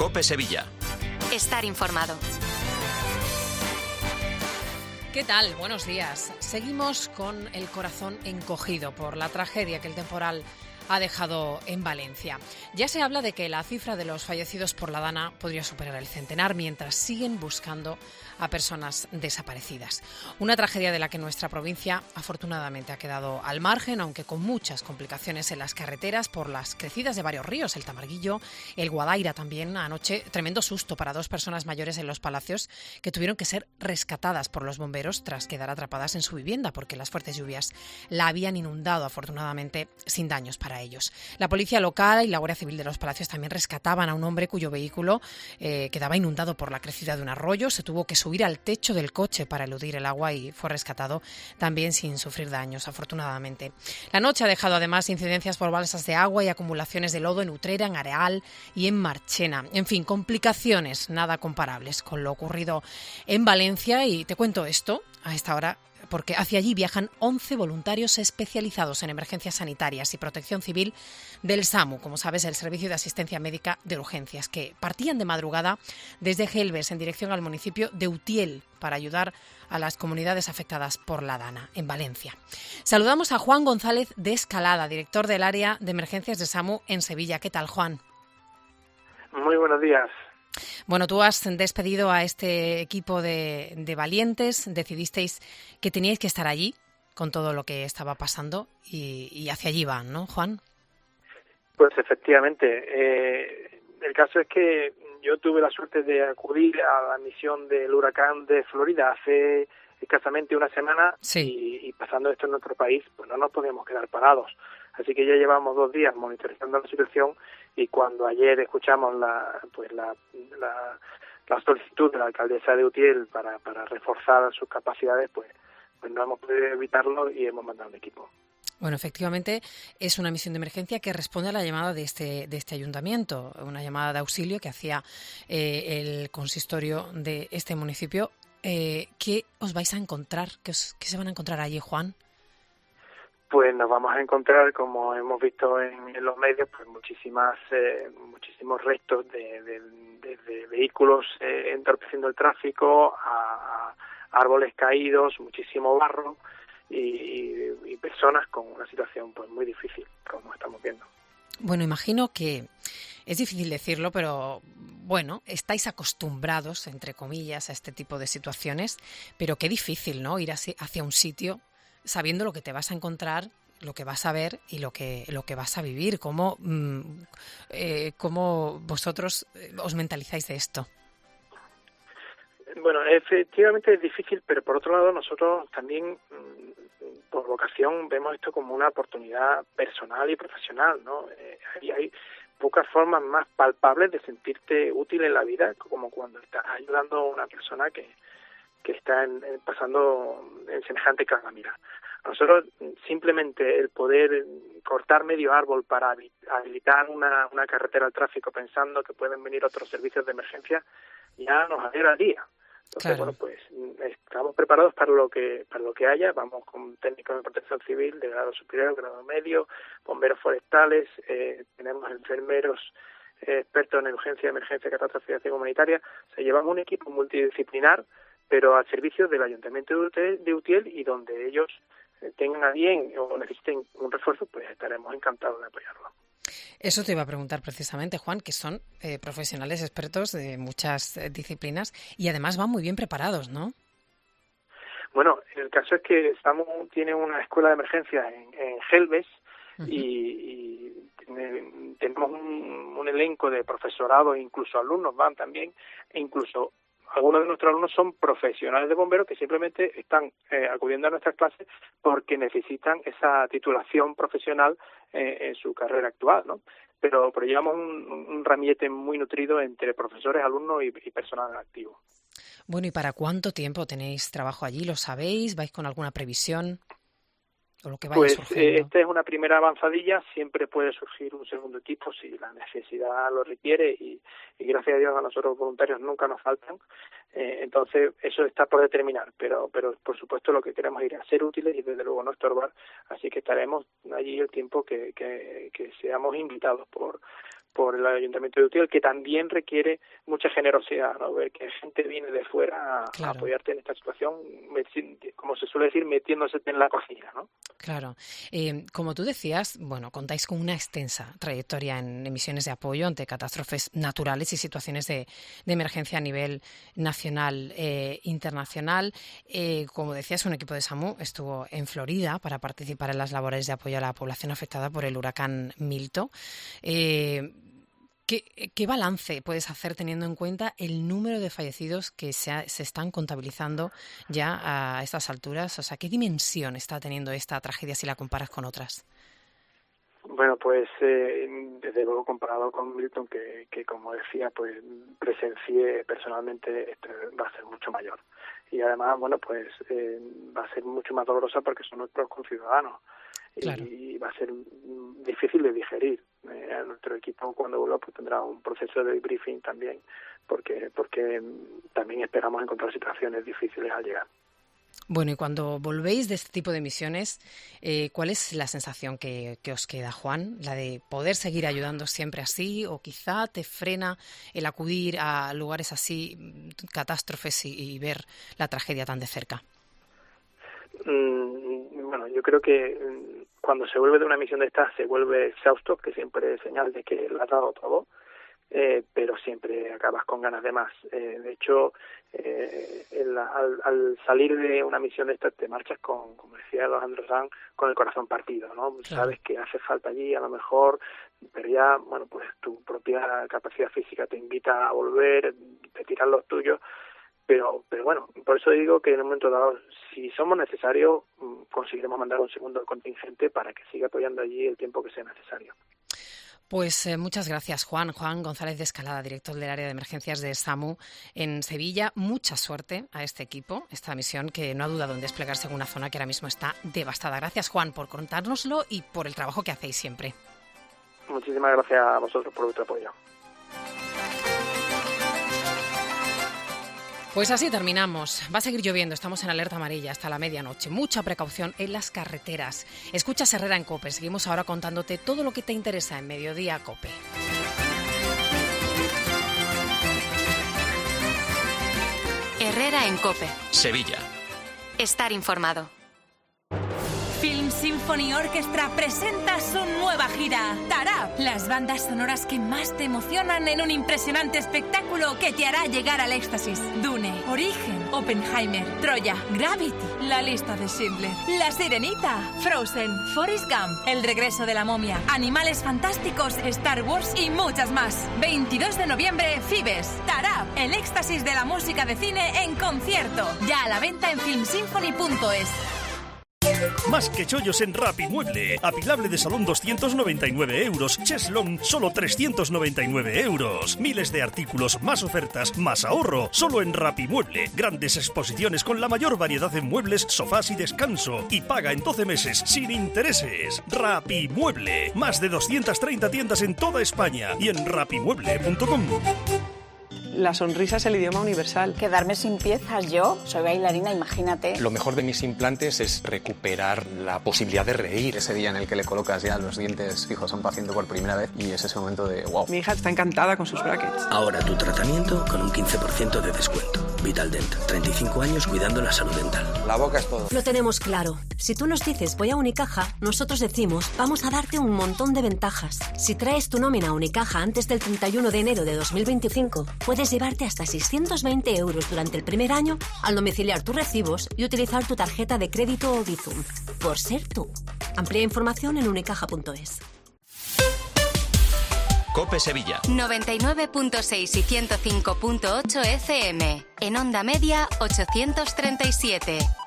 COPE Sevilla. Estar informado. ¿Qué tal? Buenos días. Seguimos con el corazón encogido por la tragedia que el temporal ha dejado en Valencia. Ya se habla de que la cifra de los fallecidos por la Dana podría superar el centenar mientras siguen buscando a personas desaparecidas. Una tragedia de la que nuestra provincia afortunadamente ha quedado al margen, aunque con muchas complicaciones en las carreteras por las crecidas de varios ríos, el Tamarguillo, el Guadaira también. Anoche, tremendo susto para 2 personas mayores en Los Palacios que tuvieron que ser rescatadas por los bomberos tras quedar atrapadas en su vivienda porque las fuertes lluvias la habían inundado, afortunadamente sin daños para ellos. La policía local y la Guardia Civil de Los Palacios también rescataban a un hombre cuyo vehículo quedaba inundado por la crecida de un arroyo. Se tuvo que subir al techo del coche para eludir el agua y fue rescatado también sin sufrir daños, afortunadamente. La noche ha dejado además incidencias por balsas de agua y acumulaciones de lodo en Utrera, en Areal y en Marchena. En fin, complicaciones nada comparables con lo ocurrido en Valencia. Y te cuento esto a esta hora porque hacia allí viajan 11 voluntarios especializados en emergencias sanitarias y protección civil del SAMU, como sabes, el Servicio de Asistencia Médica de Urgencias, que partían de madrugada desde Gelbes en dirección al municipio de Utiel para ayudar a las comunidades afectadas por la Dana, en Valencia. Saludamos a Juan González de Escalada, director del área de emergencias de SAMU en Sevilla. ¿Qué tal, Juan? Muy buenos días. Bueno, tú has despedido a este equipo de valientes, decidisteis que teníais que estar allí con todo lo que estaba pasando y hacia allí van, ¿no, Juan? Pues efectivamente. El caso es que yo tuve la suerte de acudir a la misión del huracán de Florida hace escasamente una semana. Sí. Y pasando esto en nuestro país, pues no nos podíamos quedar parados. Así que ya llevamos 2 días monitorizando la situación y cuando ayer escuchamos la solicitud de la alcaldesa de Utiel para reforzar sus capacidades, pues no hemos podido evitarlo y hemos mandado un equipo. Bueno, efectivamente es una misión de emergencia que responde a la llamada de este ayuntamiento, una llamada de auxilio que hacía el consistorio de este municipio. ¿Qué os vais a encontrar? ¿Qué se van a encontrar allí, Juan? Pues nos vamos a encontrar, como hemos visto en los medios, pues muchísimos restos de vehículos entorpeciendo el tráfico, a árboles caídos, muchísimo barro y personas con una situación pues muy difícil, como estamos viendo. Bueno, imagino que es difícil decirlo, pero bueno, estáis acostumbrados, entre comillas, a este tipo de situaciones, pero qué difícil, ¿no? Ir hacia un sitio sabiendo lo que te vas a encontrar, lo que vas a ver y lo que vas a vivir. ¿Cómo vosotros os mentalizáis de esto? Bueno, efectivamente es difícil, pero por otro lado nosotros también, por vocación, vemos esto como una oportunidad personal y profesional, ¿no? Hay pocas formas más palpables de sentirte útil en la vida, como cuando estás ayudando a una persona que está pasando en semejante calamidad. A nosotros simplemente el poder cortar medio árbol para habilitar una carretera al tráfico pensando que pueden venir otros servicios de emergencia ya nos alegra el día. Entonces, claro. Bueno, pues estamos preparados para lo que haya. Vamos con técnicos de protección civil de grado superior, grado medio, bomberos forestales, tenemos enfermeros expertos en urgencia, emergencia, catástrofe y acción humanitaria. O sea, llevamos un equipo multidisciplinar, pero al servicio del Ayuntamiento de Utiel, y donde ellos tengan a bien o necesiten un refuerzo, pues estaremos encantados de apoyarlo. Eso te iba a preguntar precisamente, Juan, que son profesionales expertos de muchas disciplinas y además van muy bien preparados, ¿no? Bueno, el caso es que SAMU tiene una escuela de emergencias en Gelbes. Uh-huh. y tenemos un elenco de profesorado, incluso alumnos van también, e incluso algunos de nuestros alumnos son profesionales de bomberos que simplemente están acudiendo a nuestras clases porque necesitan esa titulación profesional en su carrera actual, ¿no? Pero llevamos un ramillete muy nutrido entre profesores, alumnos y personal activo. Bueno, ¿y para cuánto tiempo tenéis trabajo allí? ¿Lo sabéis? ¿Vais con alguna previsión? O lo que vaya surgiendo. Esta es una primera avanzadilla, siempre puede surgir un segundo equipo si la necesidad lo requiere y gracias a Dios a nosotros voluntarios nunca nos faltan, entonces eso está por determinar, pero por supuesto lo que queremos es ir a ser útiles y desde luego no estorbar, así que estaremos allí el tiempo que seamos invitados por por el Ayuntamiento de Utiel, que también requiere mucha generosidad, ¿no? Ver que gente viene de fuera a apoyarte en esta situación, como se suele decir, metiéndose en la cocina, ¿no? Claro. Como tú decías, bueno, contáis con una extensa trayectoria en misiones de apoyo ante catástrofes naturales y situaciones de emergencia a nivel nacional e internacional. Como decías, un equipo de SAMU estuvo en Florida para participar en las labores de apoyo a la población afectada por el huracán Milton. ¿Qué balance puedes hacer teniendo en cuenta el número de fallecidos que se están contabilizando ya a estas alturas? O sea, ¿qué dimensión está teniendo esta tragedia si la comparas con otras? Bueno, pues desde luego comparado con Milton, que como decía, pues presencié personalmente, esto va a ser mucho mayor. Y además, bueno, pues va a ser mucho más dolorosa porque son nuestros conciudadanos. Claro. Y va a ser difícil de digerir. Nuestro equipo, cuando vuelva, pues tendrá un proceso de debriefing también, porque también esperamos encontrar situaciones difíciles al llegar. Bueno, y cuando volvéis de este tipo de misiones, ¿cuál es la sensación que os queda, Juan? ¿La de poder seguir ayudando siempre así, o quizá te frena el acudir a lugares así, catástrofes, y ver la tragedia tan de cerca? Bueno, yo creo que cuando se vuelve de una misión de estas se vuelve exhausto, que siempre es señal de que lo has dado todo, pero siempre acabas con ganas de más. De hecho, al salir de una misión de estas te marchas con, como decía Alejandro Sanz, con el corazón partido, ¿no? Claro. Sabes que hace falta allí, a lo mejor, pero ya, bueno, pues tu propia capacidad física te invita a volver, te tiran los tuyos. Pero bueno, por eso digo que en un momento dado, si somos necesarios, conseguiremos mandar un segundo contingente para que siga apoyando allí el tiempo que sea necesario. Pues muchas gracias, Juan González de Escalada, director del área de emergencias de SAMU en Sevilla. Mucha suerte a este equipo, esta misión que no ha dudado en desplegarse en una zona que ahora mismo está devastada. Gracias, Juan, por contárnoslo y por el trabajo que hacéis siempre. Muchísimas gracias a vosotros por vuestro apoyo. Pues así terminamos. Va a seguir lloviendo, estamos en alerta amarilla hasta la medianoche. Mucha precaución en las carreteras. Escuchas Herrera en COPE. Seguimos ahora contándote todo lo que te interesa en Mediodía COPE. Herrera en COPE. Sevilla. Estar informado. Film Symphony Orchestra presenta su nueva gira, Tarab, las bandas sonoras que más te emocionan en un impresionante espectáculo que te hará llegar al éxtasis. Dune, Origen, Oppenheimer, Troya, Gravity, La lista de Schindler, La Sirenita, Frozen, Forrest Gump, El regreso de la momia, Animales fantásticos, Star Wars y muchas más. 22 de noviembre, Fibes, Tarab, el éxtasis de la música de cine en concierto. Ya a la venta en filmsymphony.es. Más que chollos en Rapimueble. Apilable de salón 299 euros. Cheslong solo 399 euros. Miles de artículos, más ofertas, más ahorro. Solo en Rapimueble. Grandes exposiciones con la mayor variedad de muebles, sofás y descanso. Y paga en 12 meses sin intereses. Rapimueble. Más de 230 tiendas en toda España y en rapimueble.com. La sonrisa es el idioma universal. Quedarme sin piezas, yo soy bailarina, imagínate. Lo mejor de mis implantes es recuperar la posibilidad de reír. Ese día en el que le colocas ya los dientes fijos a un paciente por primera vez y es ese momento de wow. Mi hija está encantada con sus brackets. Ahora tu tratamiento con un 15% de descuento. Vitaldent, 35 años cuidando la salud dental. La boca es todo. Lo tenemos claro. Si tú nos dices voy a Unicaja, nosotros decimos vamos a darte un montón de ventajas. Si traes tu nómina a Unicaja antes del 31 de enero de 2025, puedes llevarte hasta 620 euros durante el primer año al domiciliar tus recibos y utilizar tu tarjeta de crédito o Bizum. Por ser tú. Amplía información en unicaja.es. COPE Sevilla. 99.6 y 105.8 FM. En onda media 837.